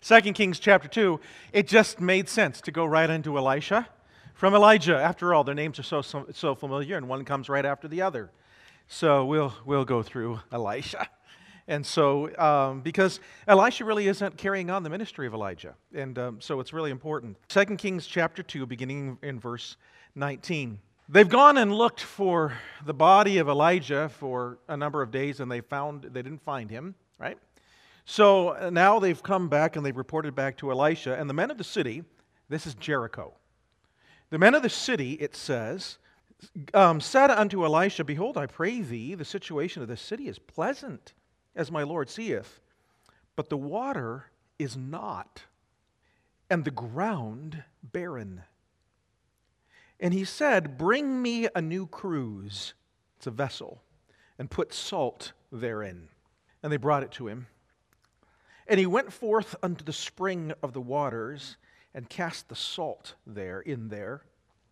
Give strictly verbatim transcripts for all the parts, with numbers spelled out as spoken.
Second Kings chapter two, it just made sense to go right into Elisha from Elijah. After all, their names are so, so, so familiar, and one comes right after the other. So we'll, we'll go through Elisha. And so, um, because Elisha really isn't carrying on the ministry of Elijah, and um, so it's really important. Second Kings chapter two, beginning in verse nineteen. They've gone and looked for the body of Elijah for a number of days, and they found they didn't find him, right? So now they've come back and they've reported back to Elisha, and the men of the city, this is Jericho. The men of the city, it says, um, said unto Elisha, Behold, I pray thee, the situation of the city is pleasant, as my Lord seeth, but the water is not, and the ground barren. And he said, Bring me a new cruse, it's a vessel, and put salt therein. And they brought it to him. And he went forth unto the spring of the waters, and cast the salt there, in there,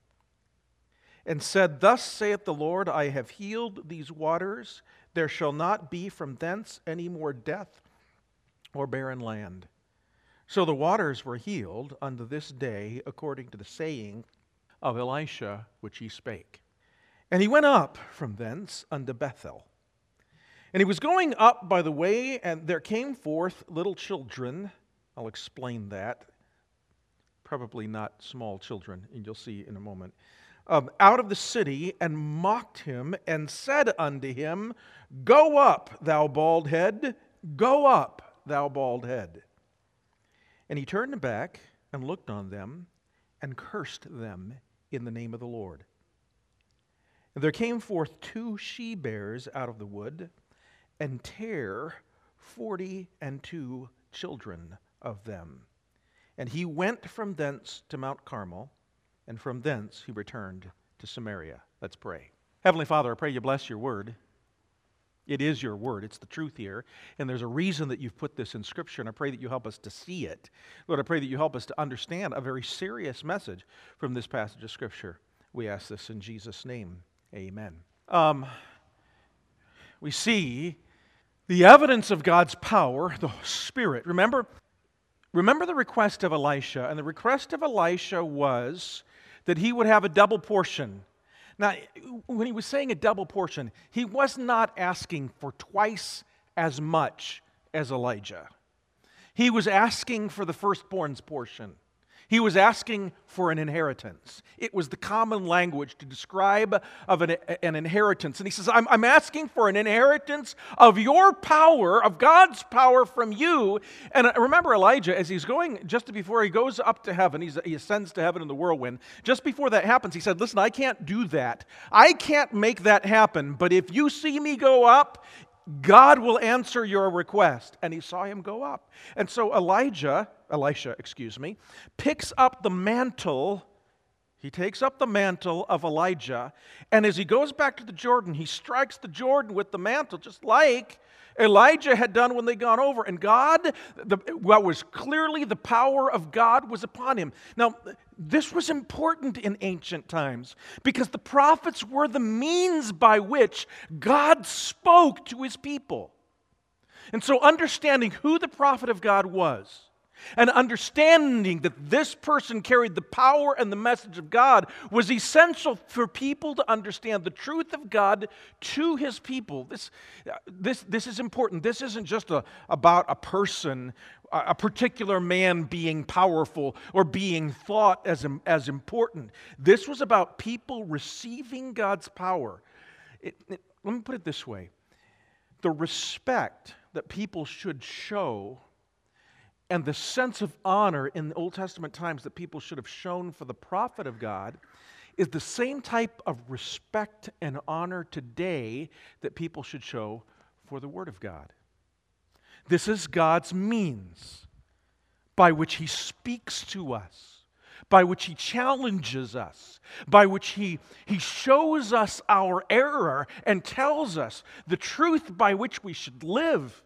and said, Thus saith the Lord, I have healed these waters, there shall not be from thence any more death or barren land. So the waters were healed unto this day, according to the saying of Elisha which he spake. And he went up from thence unto Bethel. And he was going up by the way, and there came forth little children. I'll explain that. Probably not small children, and you'll see in a moment. Um, out of the city, and mocked him, and said unto him, Go up, thou bald head, go up, thou bald head. And he turned back, and looked on them, and cursed them in the name of the Lord. And there came forth two she-bears out of the wood, and tare forty and two children of them. And he went from thence to Mount Carmel, and from thence he returned to Samaria. Let's pray. Heavenly Father, I pray you bless your word. It is your word. It's the truth here. And there's a reason that you've put this in Scripture, and I pray that you help us to see it. Lord, I pray that you help us to understand a very serious message from this passage of Scripture. We ask this in Jesus' name. Amen. Um, we see the evidence of God's power, the Spirit. Remember, remember the request of Elisha, and the request of Elisha was that he would have a double portion. Now, when he was saying a double portion, he was not asking for twice as much as Elijah. He was asking for the firstborn's portion. He was asking for an inheritance. It was the common language to describe of an, an inheritance. And he says, I'm, I'm asking for an inheritance of your power, of God's power from you. And remember Elijah, as he's going, just before he goes up to heaven, he's, he ascends to heaven in the whirlwind. Just before that happens, he said, listen, I can't do that. I can't make that happen. But if you see me go up, God will answer your request. And he saw him go up. And so Elijah, Elisha, excuse me, picks up the mantle. He takes up the mantle of Elijah. And as he goes back to the Jordan, he strikes the Jordan with the mantle, just like Elijah had done when they gone over. And God, the, what was clearly the power of God was upon him. Now, this was important in ancient times because the prophets were the means by which God spoke to his people. And so understanding who the prophet of God was, and understanding that this person carried the power and the message of God was essential for people to understand the truth of God to his people. This, this, this is important. This isn't just a, about a person, a particular man being powerful or being thought as, as important. This was about people receiving God's power. It, it, let me put it this way. The respect that people should show and the sense of honor in the Old Testament times that people should have shown for the prophet of God is the same type of respect and honor today that people should show for the Word of God. This is God's means by which He speaks to us, by which He challenges us, by which He, he shows us our error and tells us the truth by which we should live.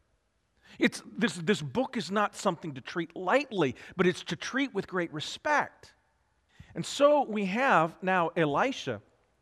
It's, this, this book is not something to treat lightly, but it's to treat with great respect. And so we have now Elisha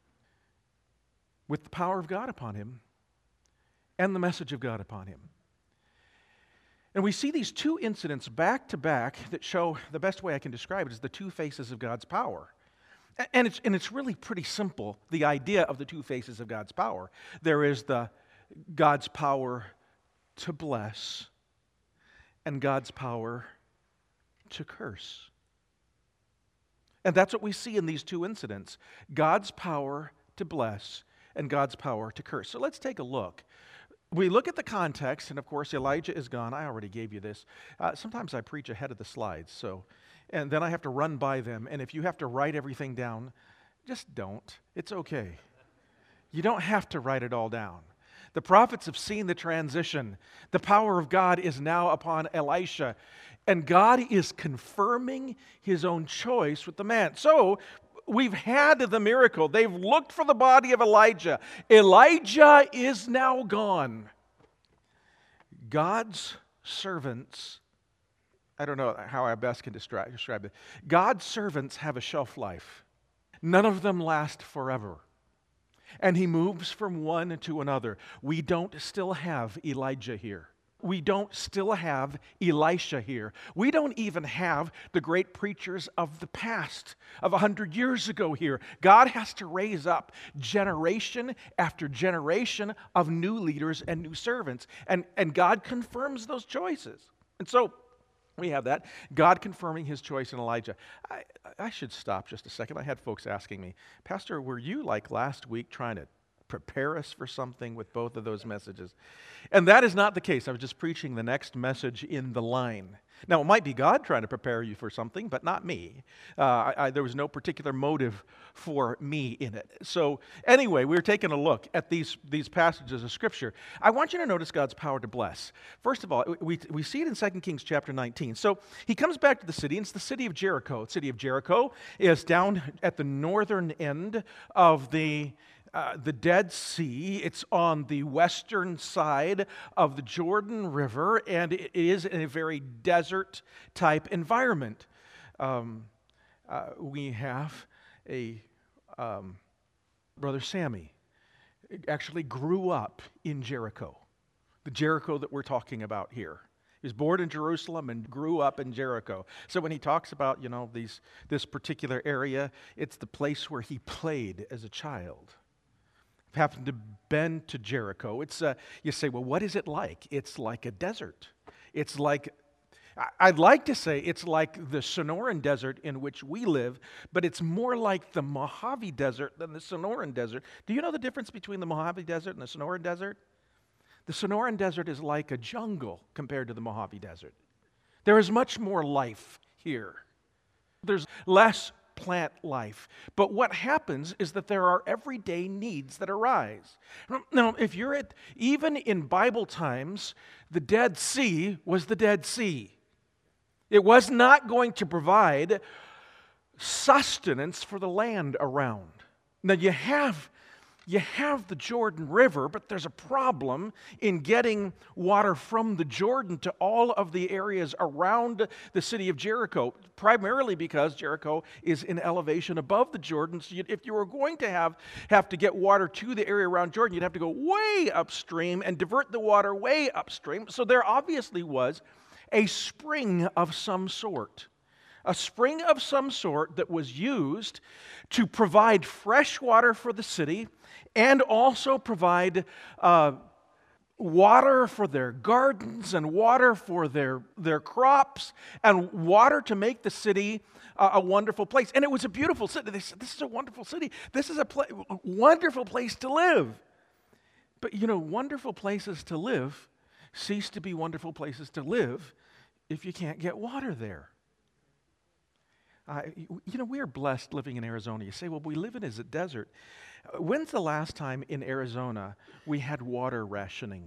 with the power of God upon him and the message of God upon him. And we see these two incidents back to back that show, the best way I can describe it is the two faces of God's power. And it's, and it's really pretty simple, the idea of the two faces of God's power. There is the God's power to bless and God's power to curse. And that's what we see in these two incidents. God's power to bless and God's power to curse. So let's take a look. We look at the context, and of course Elijah is gone. I already gave you this. Uh, sometimes I preach ahead of the slides, so and then I have to run by them. And if you have to write everything down, just don't. It's okay. You don't have to write it all down. The prophets have seen the transition. The power of God is now upon Elisha, and God is confirming his own choice with the man. So we've had the miracle. They've looked for the body of Elijah. Elijah is now gone. God's servants, I don't know how I best can describe, describe it. God's servants have a shelf life. None of them last forever. And he moves from one to another. We don't still have Elijah here. We don't still have Elisha here. We don't even have the great preachers of the past, of a hundred years ago here. God has to raise up generation after generation of new leaders and new servants. And, and God confirms those choices. And so we have that. God confirming his choice in Elijah. I, I should stop just a second. I had folks asking me, Pastor, were you like last week trying to prepare us for something with both of those messages? And that is not the case. I was just preaching the next message in the line. Now, it might be God trying to prepare you for something, but not me. Uh, I, I, there was no particular motive for me in it. So anyway, we were taking a look at these, these passages of Scripture. I want you to notice God's power to bless. First of all, we, we see it in Second Kings chapter nineteen. So he comes back to the city, and it's the city of Jericho. The city of Jericho is down at the northern end of the Uh, the Dead Sea. It's on the western side of the Jordan River, and it is in a very desert-type environment. Um, uh, we have a um, Brother Sammy actually grew up in Jericho, the Jericho that we're talking about here. He was born in Jerusalem and grew up in Jericho. So when he talks about, you know, these this particular area, it's the place where he played as a child. Happened to been to Jericho. It's uh, you say, well, what is it like? It's like a desert. It's like, I'd like to say it's like the Sonoran Desert in which we live, but it's more like the Mojave Desert than the Sonoran Desert. Do you know the difference between the Mojave Desert and the Sonoran Desert? The Sonoran Desert is like a jungle compared to the Mojave Desert. There is much more life here. There's less plant life. But what happens is that there are everyday needs that arise. Now, if you're at, even in Bible times, the Dead Sea was the Dead Sea. It was not going to provide sustenance for the land around. Now, you have You have the Jordan River, but there's a problem in getting water from the Jordan to all of the areas around the city of Jericho, primarily because Jericho is in elevation above the Jordan. So you, if you were going to have, have to get water to the area around Jordan, you'd have to go way upstream and divert the water way upstream. So there obviously was a spring of some sort. A spring of some sort that was used to provide fresh water for the city and also provide uh, water for their gardens and water for their, their crops and water to make the city uh, a wonderful place. And it was a beautiful city. They said, this is a wonderful city. This is a pla- wonderful place to live. But you know, wonderful places to live cease to be wonderful places to live if you can't get water there. Uh, you know, we are blessed living in Arizona. You say, well, we live in a desert. When's the last time in Arizona we had water rationing?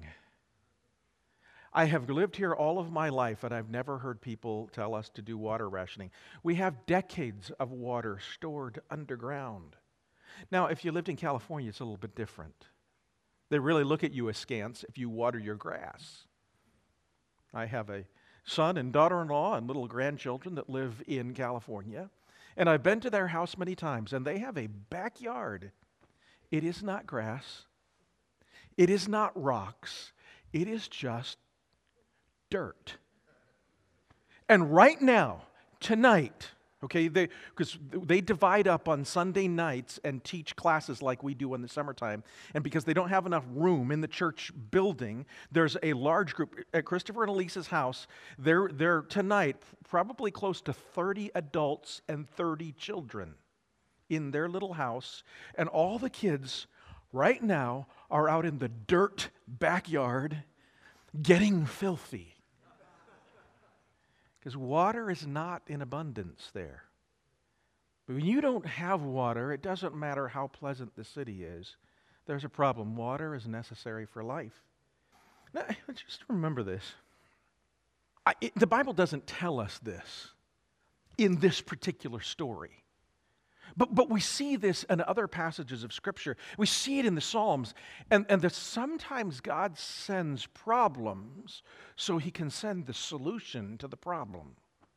I have lived here all of my life, and I've never heard people tell us to do water rationing. We have decades of water stored underground. Now, if you lived in California, it's a little bit different. They really look at you askance if you water your grass. I have a son and daughter-in-law and little grandchildren that live in California. And I've been to their house many times, and they have a backyard. It is not grass. It is not rocks. It is just dirt. And right now, tonight, okay, they because they divide up on Sunday nights and teach classes like we do in the summertime. And because they don't have enough room in the church building, there's a large group at Christopher and Elisa's house. They're, they're tonight probably close to thirty adults and thirty children in their little house. And all the kids right now are out in the dirt backyard getting filthy. Because water is not in abundance there. But when you don't have water, it doesn't matter how pleasant the city is. There's a problem. Water is necessary for life. Now, just remember this. I, it, the Bible doesn't tell us this in this particular story. But, but we see this in other passages of Scripture. We see it in the Psalms. And, and that sometimes God sends problems so He can send the solution to the problem.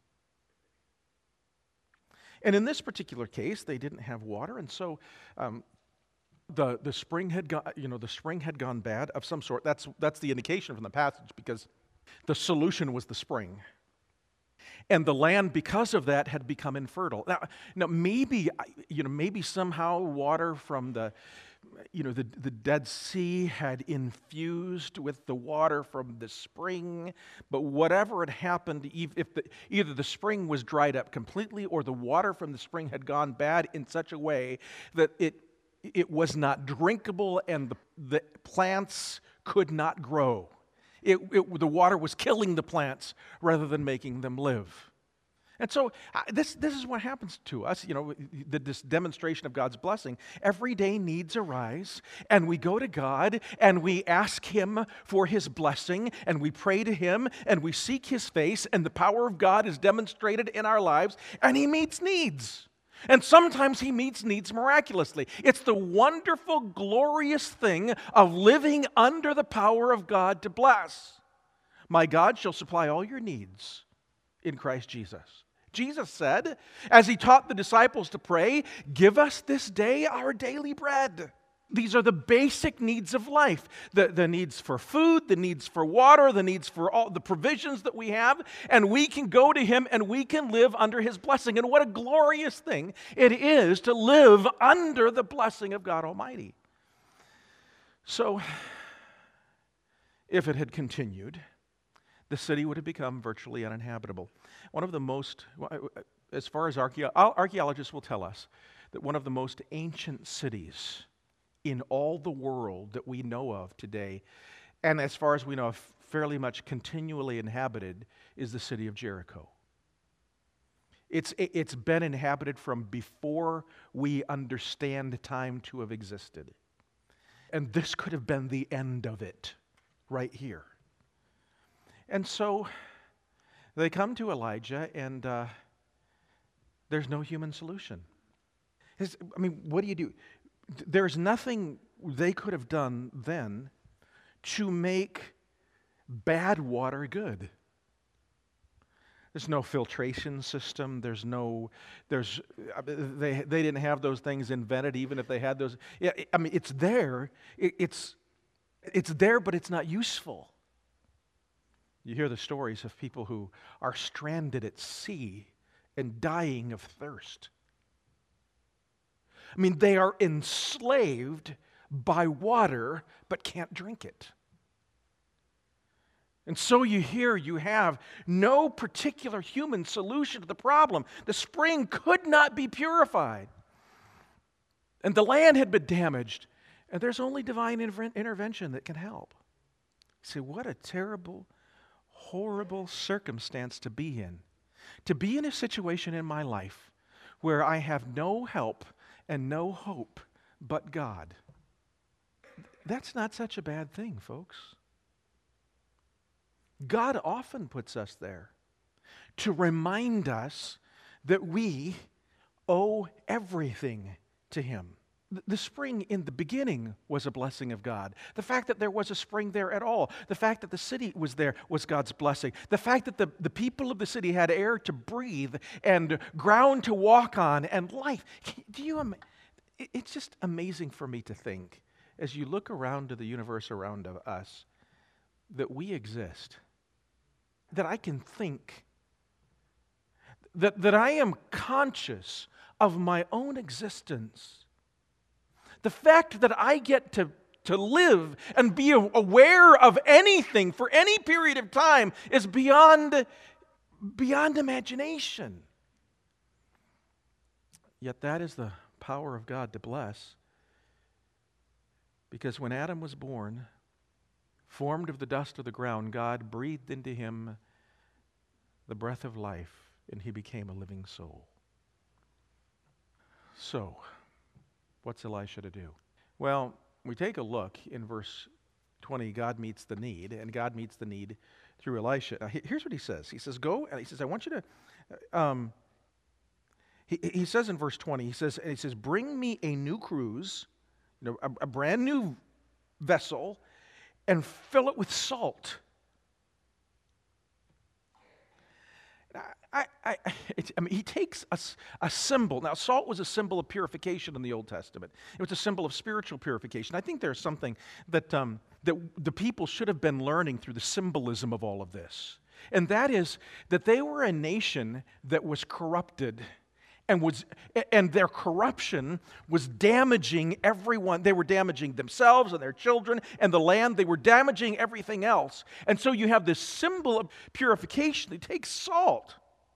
And in this particular case, they didn't have water, and so um, the the spring had gone. You know, the spring had gone bad of some sort. That's that's the indication from the passage, because the solution was the spring. And the land, because of that, had become infertile. Now, now maybe, you know, maybe somehow water from the, you know, the, the Dead Sea had infused with the water from the spring. But whatever had happened, if the, either the spring was dried up completely or the water from the spring had gone bad in such a way that it it was not drinkable and the, the plants could not grow. It, it, the water was killing the plants rather than making them live. And so uh, this, this is what happens to us, you know, the, this demonstration of God's blessing. Everyday needs arise, and we go to God, and we ask Him for His blessing, and we pray to Him, and we seek His face, and the power of God is demonstrated in our lives, and He meets needs. And sometimes He meets needs miraculously. It's the wonderful, glorious thing of living under the power of God to bless. My God shall supply all your needs in Christ Jesus. Jesus said, as He taught the disciples to pray, give us this day our daily bread. These are the basic needs of life. The, the needs for food, the needs for water, the needs for all the provisions that we have. And we can go to Him and we can live under His blessing. And what a glorious thing it is to live under the blessing of God Almighty. So, if it had continued, the city would have become virtually uninhabitable. One of the most, as far as archaeo- archaeologists will tell us, that one of the most ancient cities in all the world that we know of today, and as far as we know, fairly much continually inhabited, is the city of Jericho. It's, it's been inhabited from before we understand time to have existed. And this could have been the end of it, right here. And so they come to Elijah, and uh, there's no human solution. His, I mean, what do you do? There's nothing they could have done then to make bad water good. There's no filtration system. There's no, there's, they, they didn't have those things invented, even if they had those. Yeah, I mean, it's there. It, it's, it's there, but it's not useful. You hear the stories of people who are stranded at sea and dying of thirst. I mean, they are enslaved by water, but can't drink it. And so you hear you have no particular human solution to the problem. The spring could not be purified. And the land had been damaged. And there's only divine inter- intervention that can help. You say, what a terrible, horrible circumstance to be in. To be in a situation in my life where I have no help and no hope but God. That's not such a bad thing, folks. God often puts us there to remind us that we owe everything to Him. The spring in the beginning was a blessing of God. The fact that there was a spring there at all, the fact that the city was there was God's blessing. The fact that the, the people of the city had air to breathe and ground to walk on and life. Do you? It's just amazing for me to think, as you look around to the universe around us, that we exist. that I can think, that, that I am conscious of my own existence. The fact that I get to, to live and be aware of anything for any period of time is beyond, beyond imagination. Yet that is the power of God to bless. Because when Adam was born, formed of the dust of the ground, God breathed into him the breath of life, and he became a living soul. So, what's Elisha to do? Well, we take a look in verse twenty. God meets the need, and God meets the need through Elisha. Now, here's what he says. He says, go, and he says, I want you to, um, he, he says in verse twenty, he says, he says, bring me a new cruse, you know, a, a brand new vessel, and fill it with salt. I, I, it, I mean, he takes a, a symbol. Now, salt was a symbol of purification in the Old Testament. It was a symbol of spiritual purification. I think there's something that, um, that the people should have been learning through the symbolism of all of this. And that is that they were a nation that was corrupted. And, was, and their corruption was damaging everyone. They were damaging themselves and their children and the land. They were damaging everything else. And so you have this symbol of purification. He takes salt.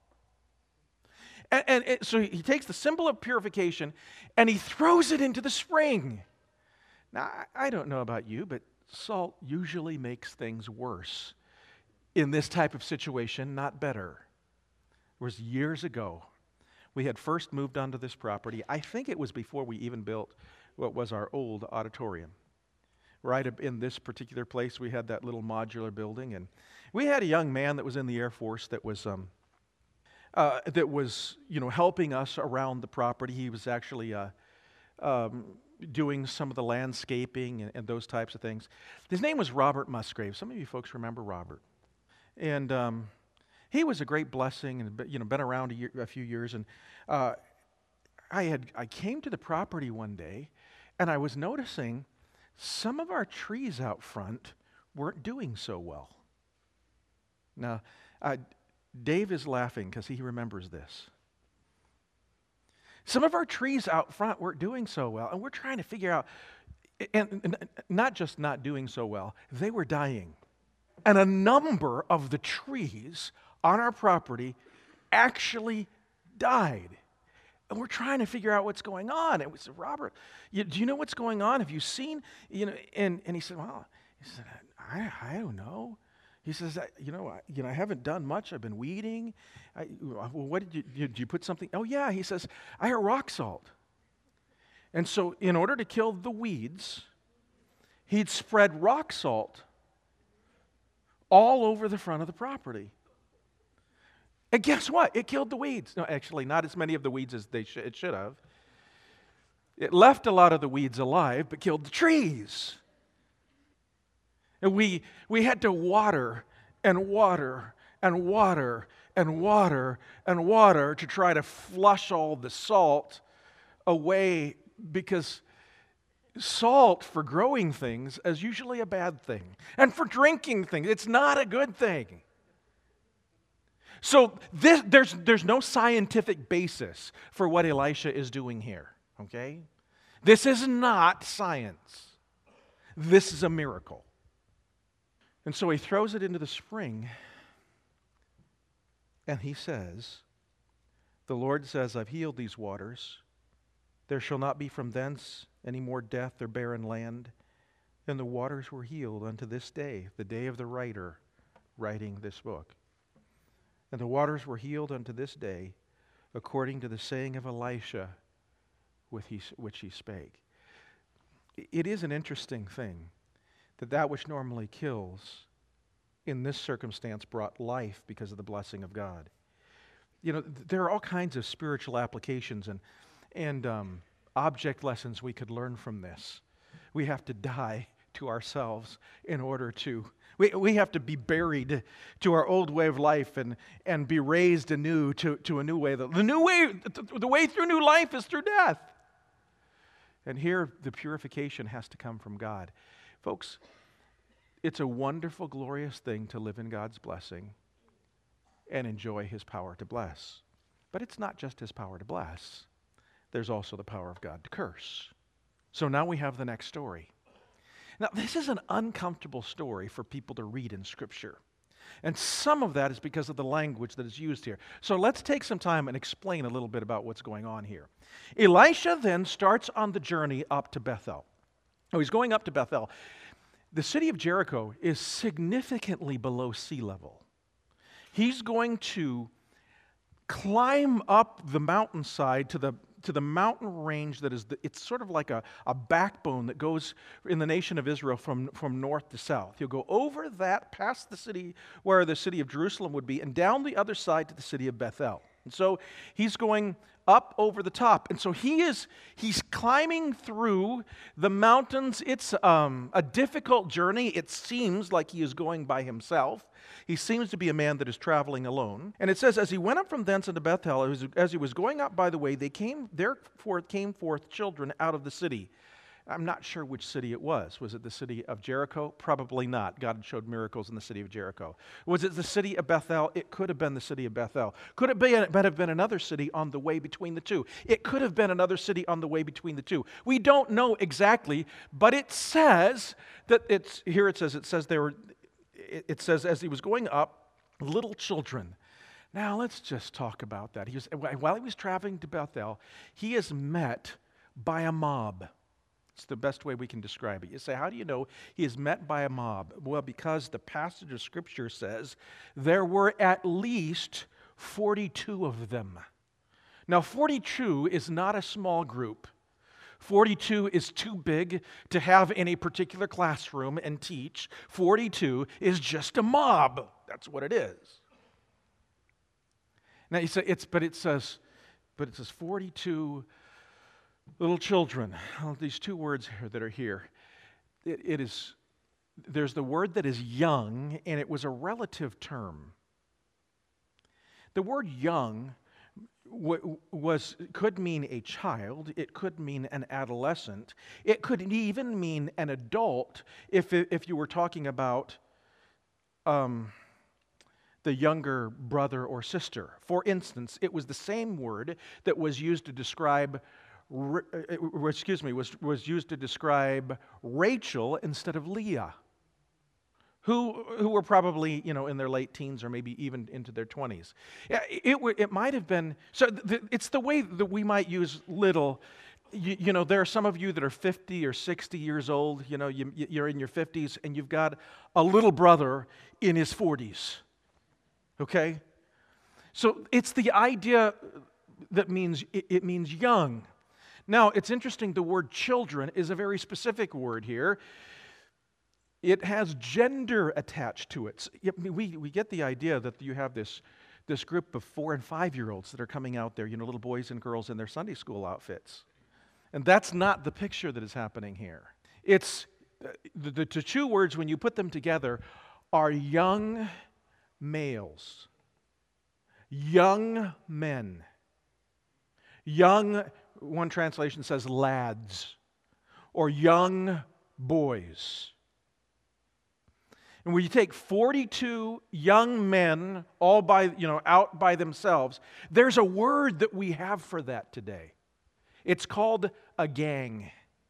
And, and, and so he takes the symbol of purification and he throws it into the spring. Now, I don't know about you, but salt usually makes things worse. In this type of situation, not better. It was years ago. We had first moved onto this property. I think it was before we even built what was our old auditorium. Right in this particular place, we had that little modular building, and we had a young man that was in the Air Force that was um, uh, that was you know helping us around the property. He was actually uh, um, doing some of the landscaping and, and those types of things. His name was Robert Musgrave. Some of you folks remember Robert, and. Um, He was a great blessing, and you know, been around a, year, a few years. And uh, I had I came to the property one day, and I was noticing some of our trees out front weren't doing so well. Now, uh, Dave is laughing because he remembers this. Some of our trees out front weren't doing so well, and we're trying to figure out, and, and not just not doing so well, they were dying. And a number of the trees on our property actually died. And we're trying to figure out what's going on. And we said, Robert, you, do you know what's going on? Have you seen? You know, and, and he said, well, he said, I, I don't know. He says, I, you know, I, you know, I haven't done much. I've been weeding. I, well, what did you, did you put something? Oh, yeah. He says, I had rock salt. And so in order to kill the weeds, he'd spread rock salt all over the front of the property. And guess what? It killed the weeds. No, actually, not as many of the weeds as they sh- it should have. It left a lot of the weeds alive, but killed the trees. And we, we had to water and water and water and water and water to try to flush all the salt away, because salt for growing things is usually a bad thing. And for drinking things, it's not a good thing. So this, there's, there's no scientific basis for what Elisha is doing here, okay? This is not science. This is a miracle. And so he throws it into the spring, and he says, the Lord says, I've healed these waters. There shall not be from thence any more death or barren land. And the waters were healed unto this day, the day of the writer writing this book. And the waters were healed unto this day, according to the saying of Elisha, with he, which he spake. It is an interesting thing that that which normally kills, in this circumstance, brought life because of the blessing of God. You know, there are all kinds of spiritual applications and, and um, object lessons we could learn from this. We have to die to ourselves in order to, we, we have to be buried to our old way of life and, and be raised anew to, to a new way. The, the new way, the way through new life is through death. And here the purification has to come from God. Folks, it's a wonderful, glorious thing to live in God's blessing. and enjoy his power to bless. But it's not just his power to bless. There's also the power of God to curse. So now we have the next story. Now, this is an uncomfortable story for people to read in Scripture. And some of that is because of the language that is used here. So let's take some time and explain a little bit about what's going on here. Elisha then starts on the journey up to Bethel. Oh, he's going up to Bethel. The city of Jericho is significantly below sea level. He's going to climb up the mountainside to the to the mountain range that is, the, it's sort of like a, a backbone that goes in the nation of Israel from, from north to south. He'll go over that, past the city where the city of Jerusalem would be, and down the other side to the city of Bethel. And so he's going up over the top. And so he is, he's climbing through the mountains. It's um, a difficult journey. It seems like he is going by himself. He seems to be a man that is traveling alone. And it says, as he went up from thence into Bethel, as, as he was going up by the way, they came, therefore came forth children out of the city. I'm not sure which city it was. Was it the city of Jericho? Probably not. God showed miracles in the city of Jericho. Was it the city of Bethel? It could have been the city of Bethel. Could it be, have been another city on the way between the two? It could have been another city on the way between the two. We don't know exactly, but it says that it's, here it says, it says there were, it says as he was going up, little children. Now let's just talk about that. He was, while he was traveling to Bethel, he is met by a mob. It's the best way we can describe it. You say, how do you know he is met by a mob? Well, because the passage of Scripture says there were at least forty-two of them. Now, forty-two is not a small group. forty-two is too big to have in a particular classroom and teach. forty-two is just a mob. That's what it is. Now, you say, it's, but it says, but it says forty-two little children. Oh, these two words here that are here. It, it is, there's the word that is young, and it was a relative term. The word young w- was could mean a child. It could mean an adolescent. It could even mean an adult if, if you were talking about um, the younger brother or sister. For instance, it was the same word that was used to describe excuse me, was, was used to describe Rachel instead of Leah, who, who were probably, you know, in their late teens or maybe even into their twenties. It, it, it might have been, so th- it's the way that we might use little. You, you know, there are some of you that are fifty or sixty years old, you know, you, you're in your fifties and you've got a little brother in his forties, okay? So it's the idea that means, it, it means young. Now, it's interesting, the word children is a very specific word here. It has gender attached to it. We, we get the idea that you have this, this group of four and five-year-olds that are coming out there, you know, little boys and girls in their Sunday school outfits. And that's not the picture that is happening here. It's, the, the, the two words, when you put them together, are young males, young men, young one translation says lads, or young boys. And when you take forty-two young men all by, you know, out by themselves, there's a word that we have for that today. It's called a gang.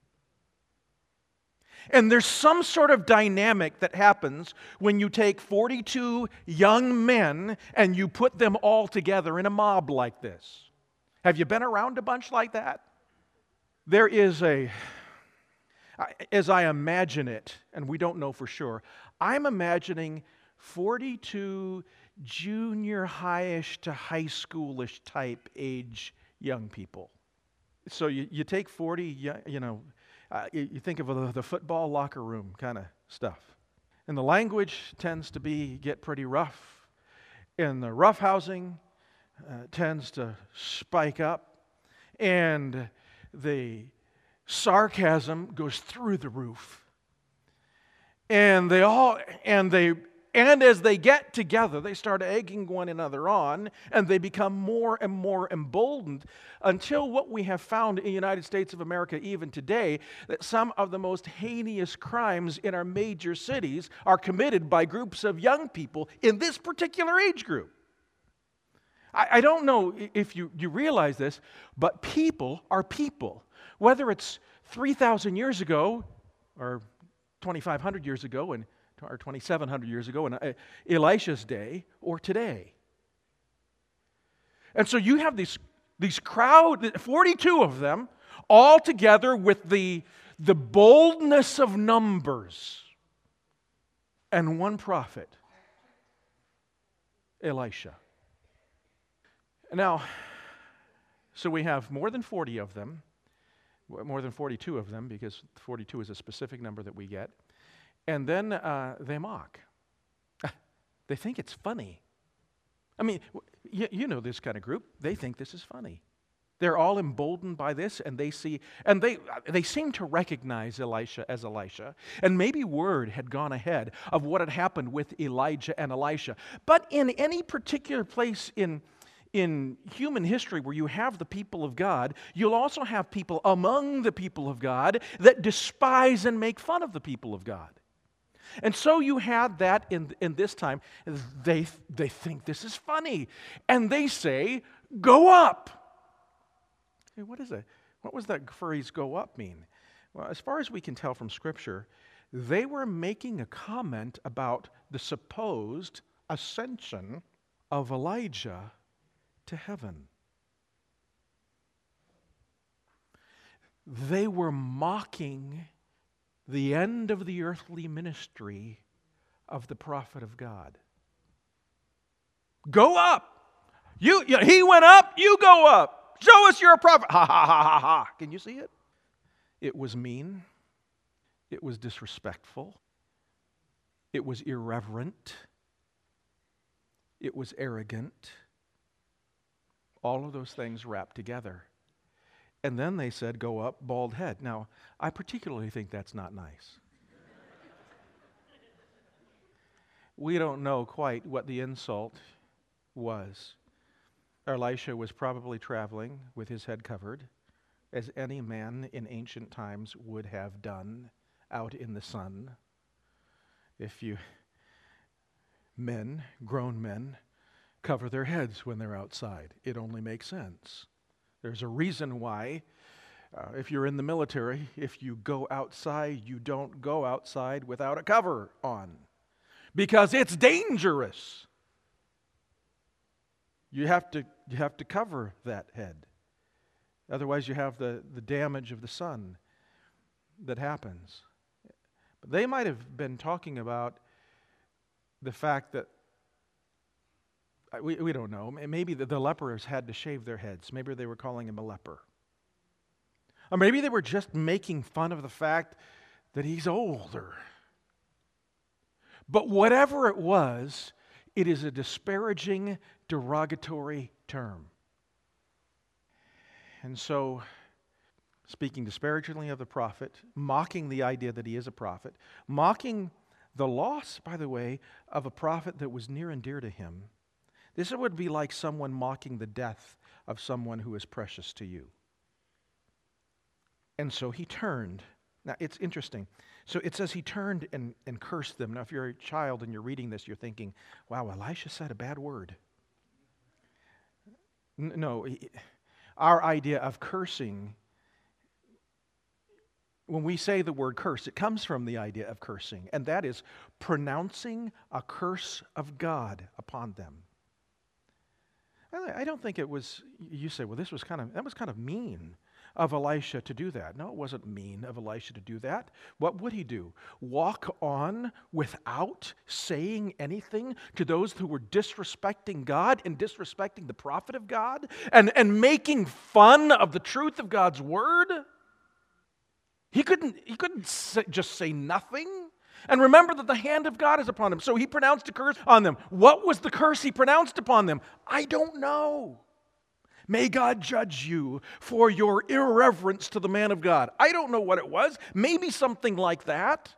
And there's some sort of dynamic that happens when you take forty-two young men and you put them all together in a mob like this. Have you been around a bunch like that? There is a, as I imagine it, and we don't know for sure, I'm imagining forty-two junior high-ish to high schoolish type age young people. So you, you take forty, you know, uh, you, you think of the, the football locker room kind of stuff. And the language tends to be, get pretty rough. And the roughhousing Uh, tends to spike up, and the sarcasm goes through the roof. And they all, and they, and as they get together, they start egging one another on, and they become more and more emboldened until what we have found in the United States of America even today, that some of the most heinous crimes in our major cities are committed by groups of young people in this particular age group. I, I don't know if you, you realize this, but people are people. Whether it's three thousand years ago or twenty-five hundred years ago and, or twenty-seven hundred years ago in uh, Elisha's day or today. And so you have these, these crowd, forty-two of them, all together with the, the boldness of numbers. And one prophet, Elisha. Now, so we have more than forty of them, more than forty-two of them, because forty-two is a specific number that we get. And then uh, they mock. They think it's funny. I mean, you, you know this kind of group. They think this is funny. They're all emboldened by this, and they see, and they they seem to recognize Elisha as Elisha. And maybe word had gone ahead of what had happened with Elijah and Elisha. But in any particular place in in human history where you have the people of God, you'll also have people among the people of God that despise and make fun of the people of God. And so you had that in, in this time. They, they think this is funny. And they say, go up. Hey, what is that? What was that phrase, go up, mean? Well, as far as we can tell from Scripture, they were making a comment about the supposed ascension of Elijah to heaven. They were mocking the end of the earthly ministry of the prophet of God. Go up. You, you he went up, you go up. Show us you're a prophet. Ha ha ha ha ha. Can you see it? It was mean. It was disrespectful. It was irreverent. It was arrogant. All of those things wrapped together. And then they said, go up, bald head. Now, I particularly think that's not nice. We don't know quite what the insult was. Elisha was probably traveling with his head covered, as any man in ancient times would have done out in the sun. If you, men, grown men, cover their heads when they're outside, it only makes sense. There's a reason why, uh, if you're in the military, if you go outside, you don't go outside without a cover on. Because it's dangerous. You have to, you have to cover that head. Otherwise, you have the, the damage of the sun that happens. But they might have been talking about the fact that We, we don't know. Maybe the, the lepers had to shave their heads. Maybe they were calling him a leper. Or maybe they were just making fun of the fact that he's older. But whatever it was, it is a disparaging, derogatory term. And so, speaking disparagingly of the prophet, mocking the idea that he is a prophet, mocking the loss, by the way, of a prophet that was near and dear to him. This would be like someone mocking the death of someone who is precious to you. And so he turned. Now, it's interesting. So it says he turned and, and cursed them. Now, if you're a child and you're reading this, you're thinking, wow, Elisha said a bad word. N- no, our idea of cursing, when we say the word curse, it comes from the idea of cursing, and that is pronouncing a curse of God upon them. I don't think it was, you say, well, this was kind of, that was kind of mean of Elisha to do that. No, it wasn't mean of Elisha to do that. What would he do? Walk on without saying anything to those who were disrespecting God and disrespecting the prophet of God and, and making fun of the truth of God's word? He couldn't, he couldn't say, just say nothing. And remember that the hand of God is upon him. So he pronounced a curse on them. What was the curse he pronounced upon them? I don't know. May God judge you for your irreverence to the man of God. I don't know what it was. Maybe something like that.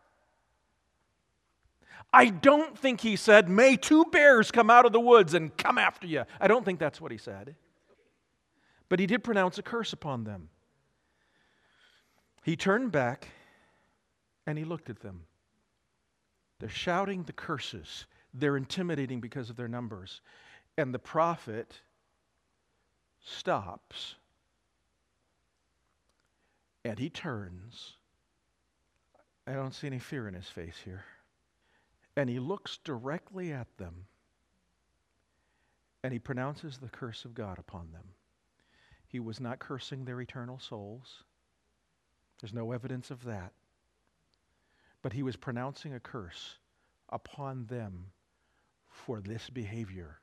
I don't think he said, may two bears come out of the woods and come after you. I don't think that's what he said. But he did pronounce a curse upon them. He turned back and he looked at them. They're shouting the curses. They're intimidating because of their numbers. And the prophet stops and he turns. I don't see any fear in his face here. And he looks directly at them and he pronounces the curse of God upon them. He was not cursing their eternal souls. There's no evidence of that. But he was pronouncing a curse upon them for this behavior.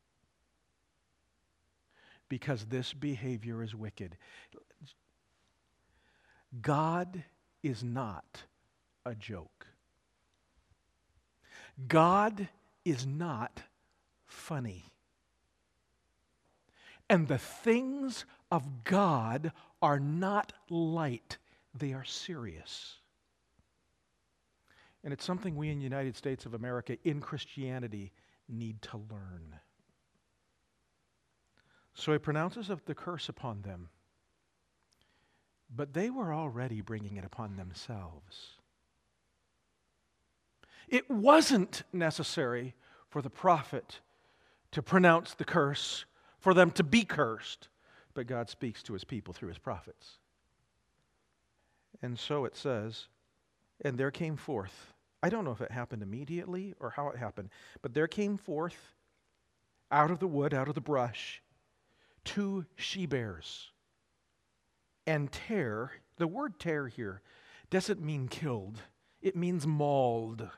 Because this behavior is wicked. God is not a joke. God is not funny. And the things of God are not light. They are serious. And it's something we in the United States of America, in Christianity, need to learn. So he pronounces the curse upon them. But they were already bringing it upon themselves. It wasn't necessary for the prophet to pronounce the curse, for them to be cursed. But God speaks to his people through his prophets. And so it says, and there came forth, I don't know if it happened immediately or how it happened, but there came forth out of the wood, out of the brush, two she-bears. And tear, the word tear here doesn't mean killed. It means mauled.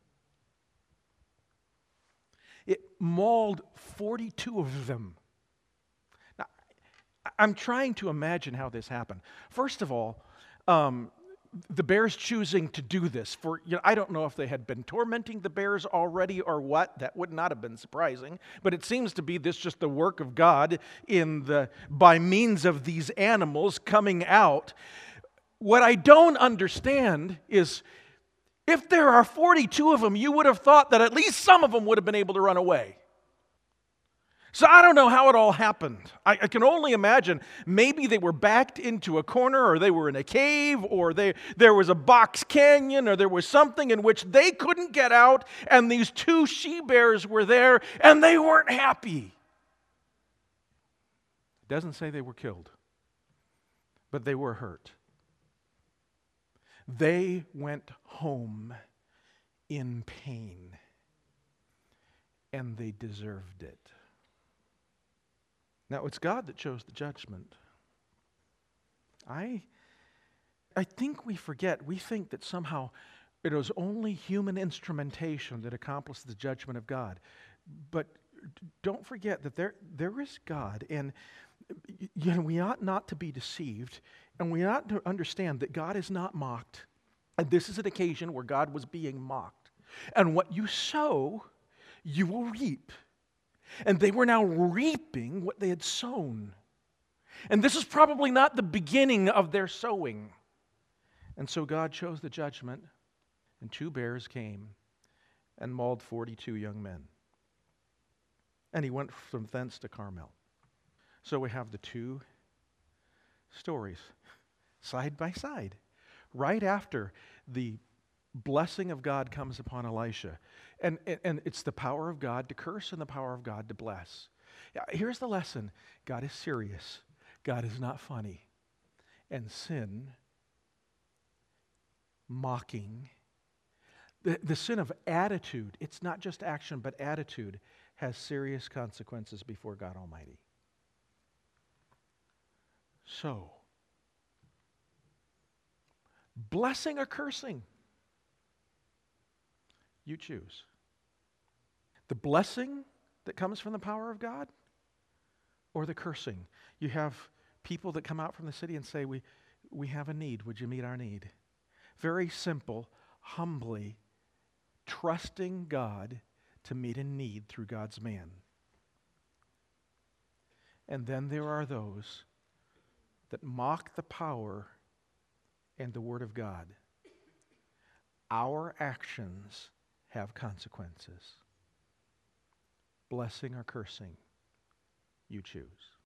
It mauled forty-two of them. Now, I'm trying to imagine how this happened. First of all, um, the bears choosing to do this for, you know, I don't know if they had been tormenting the bears already or what. That would not have been surprising. But it seems to be this just the work of God in the by means of these animals coming out. What I don't understand is if there are forty-two of them, you would have thought that at least some of them would have been able to run away. So I don't know how it all happened. I, I can only imagine maybe they were backed into a corner, or they were in a cave, or they, there was a box canyon, or there was something in which they couldn't get out, and these two she-bears were there, and they weren't happy. It doesn't say they were killed, but they were hurt. They went home in pain, and they deserved it. Now, it's God that chose the judgment. I, I think we forget, we think that somehow it was only human instrumentation that accomplished the judgment of God. But don't forget that there, there is God, and you know, we ought not to be deceived, and we ought to understand that God is not mocked. And this is an occasion where God was being mocked. And what you sow, you will reap. And they were now reaping what they had sown. And this is probably not the beginning of their sowing. And so God chose the judgment, and two bears came and mauled forty-two young men. And he went from thence to Carmel. So we have the two stories side by side. Right after the blessing of God comes upon Elisha. And, and it's the power of God to curse and the power of God to bless. Here's the lesson. God is serious. God is not funny. And sin, mocking, the, the sin of attitude, it's not just action, but attitude, has serious consequences before God Almighty. So, blessing or cursing? You choose. The blessing that comes from the power of God, or the cursing? You have people that come out from the city and say, we, we have a need. Would you meet our need? Very simple, humbly, trusting God to meet a need through God's man. And then there are those that mock the power and the Word of God. Our actions have consequences. Blessing or cursing, you choose.